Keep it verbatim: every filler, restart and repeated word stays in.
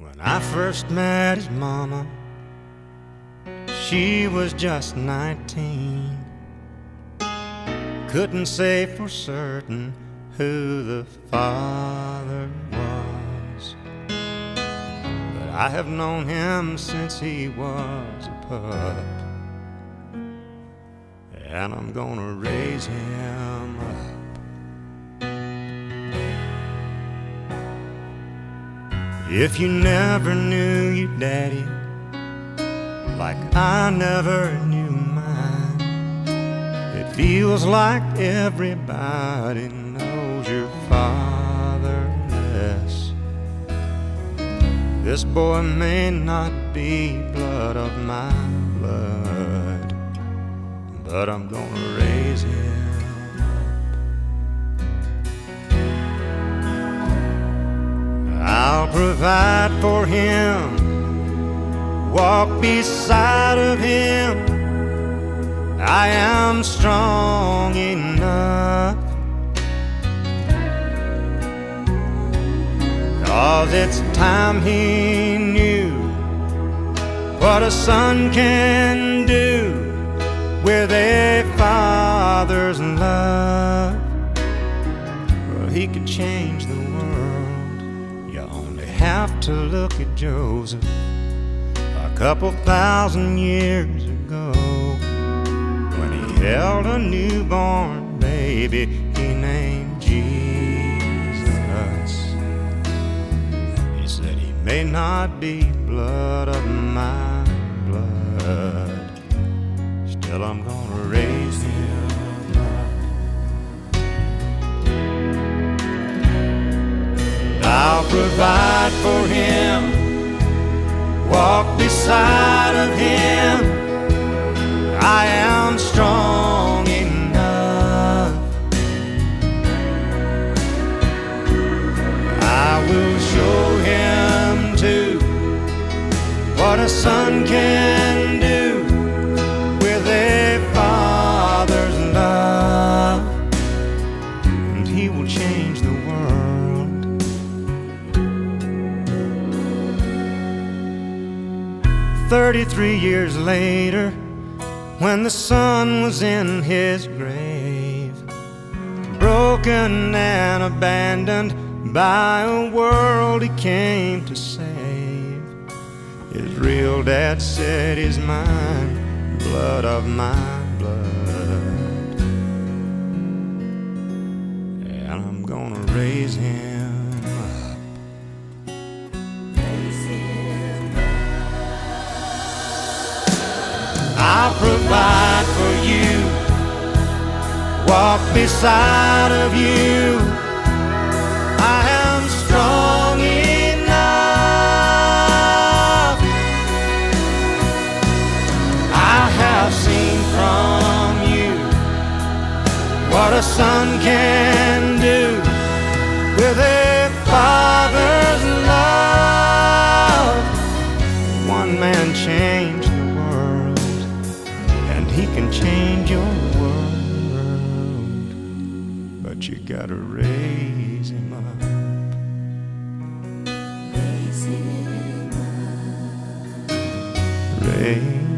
When I first met his mama, she was just nineteen. Couldn't say for certain who the father was, but I have known him since he was a pup, and I'm gonna raise him up. If you never knew your daddy like I never knew mine, it feels like everybody knows your father less. This boy may not be blood of my blood, but I'm gonna raise him. I'll provide for him, walk beside of him. I am strong enough, 'cause it's time he knew what a son can do with a father's love. Well, he could change the world. You only have to look at Joseph a couple thousand years ago, when he held a newborn baby he named Jesus. He said, he may not be blood of my blood, still I'm gonna raise him up. I'll provide for him, walk beside of him. I am strong enough. I will show him too what a son can do with a father's love, and he will change the world. Thirty-three years later, when the son was in his grave, broken and abandoned by a world he came to save, his real dad said, he's mine, blood of my blood, and I'm gonna raise him up. Raise him up. I'll provide for you, walk beside of you. I am strong enough. I have seen from you what a son can do with a father's love. One man changed the world, and he can change your world, but you gotta raise him up. Raise him up. Raise